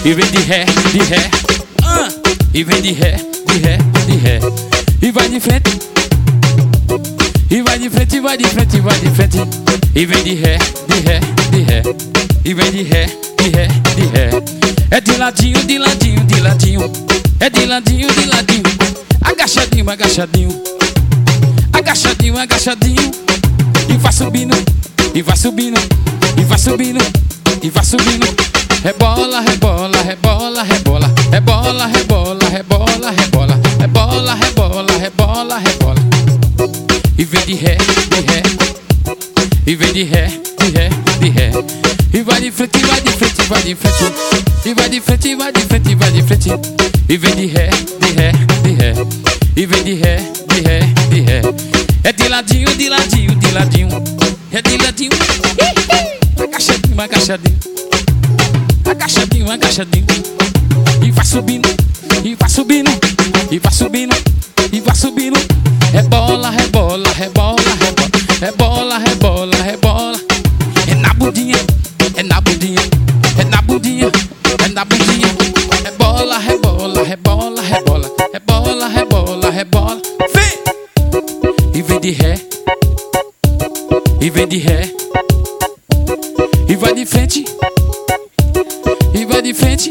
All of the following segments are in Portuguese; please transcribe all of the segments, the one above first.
e vem de ré, e vem de ré, de ré. E vai de frente, e vai de frente, vai de frente, vai de frente. E vem de ré, de ré. E vem de ré, de ré. É de ladinho, de ladinho, de ladinho. É de ladinho, de ladinho. Agachadinho, agachadinho. Agachadinho, agachadinho. E vai subindo, e vai subindo, e vai subindo, e vai subindo. Rebola, rebola, rebola, rebola. Rebola, rebola, rebola, rebola. Rebola, rebola, rebola, rebola. E vem de ré, de ré. E vem de ré, de ré, de ré. E vai de frente, vai de frente, vai de frente. E vai de frente, vai de frente, vai de frente. E vem de ré, de ré, de ré. E vem de ré, de ré, de ré. É de ladinho, de ladinho, de ladinho. É de ladinho. Agachadinho, agachadinho. Agachadinho, agachadinho. E vai subindo, e vai subindo, e vai subindo, e vai subindo. Rebola, rebola, rebola, rebola. Rebola, rebola, rebola. É na bundinha, é na bundinha, é na bundinha, é na bundinha. Rebola, rebola, rebola, rebola. Rebola, rebola, rebola. Vem! E vem de ré, e vem de ré. E vai de frente, e vai de frente.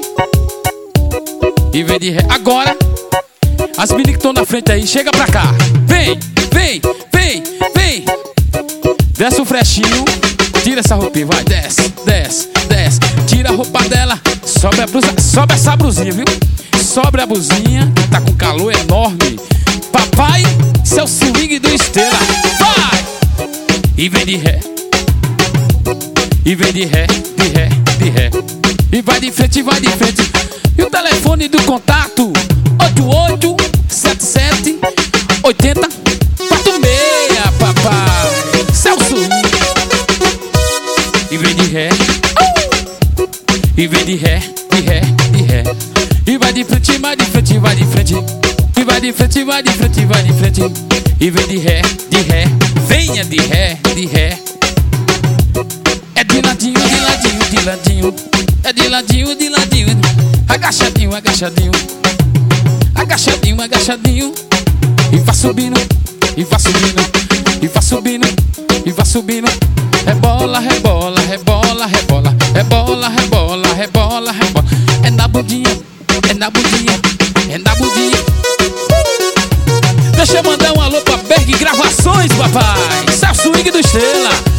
E vem de ré. Agora, as meninas que estão na frente aí, chega pra cá. Vem, vem, vem, vem. Desce o frechinho, tira essa roupinha, vai, desce, desce, desce. Tira a roupa dela, sobe a blusa, sobe essa blusinha, viu? Sobe a blusinha, que tá com calor enorme. Papai, seu swing do Estrela, vai! E vem de ré, e vem de ré, de ré, de ré. E vai de frente, vai de frente. E o telefone do contato 8877 80 46, papai. Celso. E vem de ré, e vem de ré, de ré, de ré. E vai de frente, vai de frente, vai de frente. E vai de frente, vai de frente, vai de frente. E vem de ré, de ré. Venha de ré, de ré. É de ladinho, de ladinho, de ladinho. É de ladinho, de ladinho. Agachadinho, agachadinho. Agachadinho, agachadinho. E vai subindo, e vai subindo, e vai subindo, e vai subindo. Rebola, rebola, rebola, rebola. Rebola, rebola, rebola, rebola. É na bundinha, é na bundinha, é na bundinha. Deixa eu mandar um alô pra Berg Gravações, papai. Esse é o swing do Estrela.